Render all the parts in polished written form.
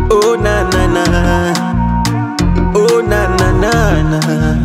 Oh na na na, oh na na na na.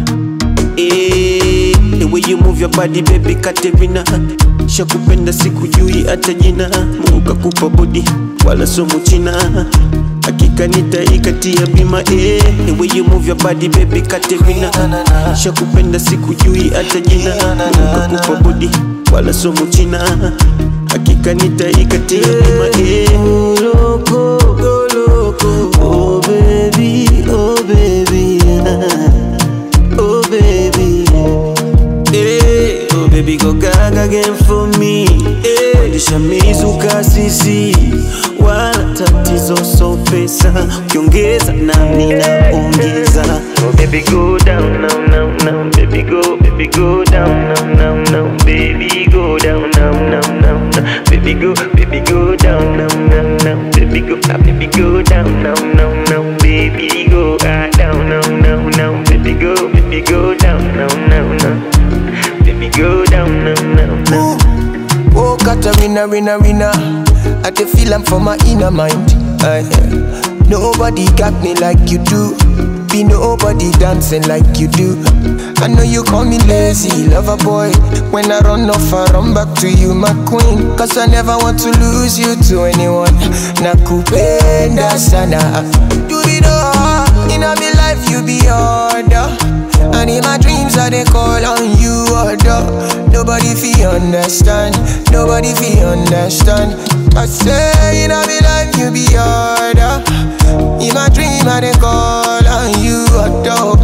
The way you move your body baby Katerina, shakupenda sikujui hata jina. Mungu kakupa body wala somo china, hakika nitaikatia bima. The way you move your body baby Katerina, shakupenda sikujui hata jina. Mungu kakupa body wala somo china, hakika nitaikatia bima. Go loco, go loco. Oh baby, oh baby, oh baby. Hey, oh baby go gaga again for me. Lisha mizuka sisi, wala tatizo so pesa. Ukiongeza nami naongeza. Oh baby go down now, now, now. Baby go down now, now, now. Baby go down now, now, now, now. Baby go down now, now, now. Baby go down now, now, now. Baby go down now, now, now. Baby go down now, now, now. Baby go down now, now, now. Oh, Katarina, winner. I can feel I'm from my inner mind. Nobody got me like you do. Be nobody dancing like you do. I know you call me lazy, lover boy. When I run off, I run back to you, my queen. Cause I never want to lose you to anyone. Nakupenda sana. Do it all. In my life, you be order. And in my dreams, I dey call on you, order. Nobody feel understand. Nobody feel understand. I say in my life, you be order. In my dream, I dey call on you, order.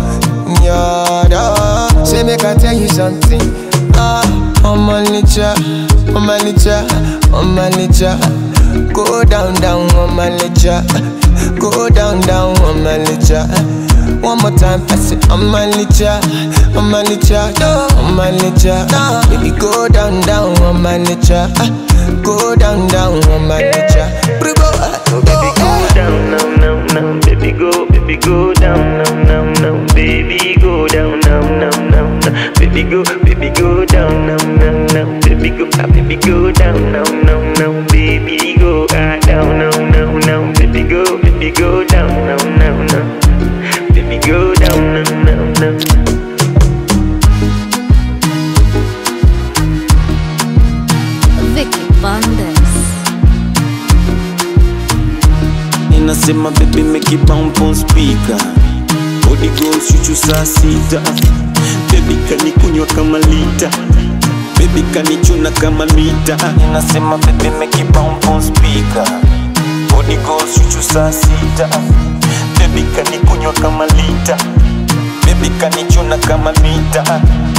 Say make I tell you something. On my licha. Go down, on my licha. Go down, on my licha. One more time, I say on my licha. On my licha. Baby, go down, on my licha. Go down, on my licha. Baby go down now, now, now. Baby go down now, now, now. Baby go down now, now, now, now. Baby go down now, now, now. Baby go down now, now, now. Baby go down now, now, now. Baby go down now, now, now. Baby go down now, now, now. Vicky Bandes. Inasema baby make it bump on speaker. Body goals chuchu saa sita. Baby kanikunywa kama lita. Baby kanichuna kama mita. Inasema baby make it bump on speaker. Body goals chuchu saa sita. Baby kanikunywa kama lita. Baby kanichuna kama mita.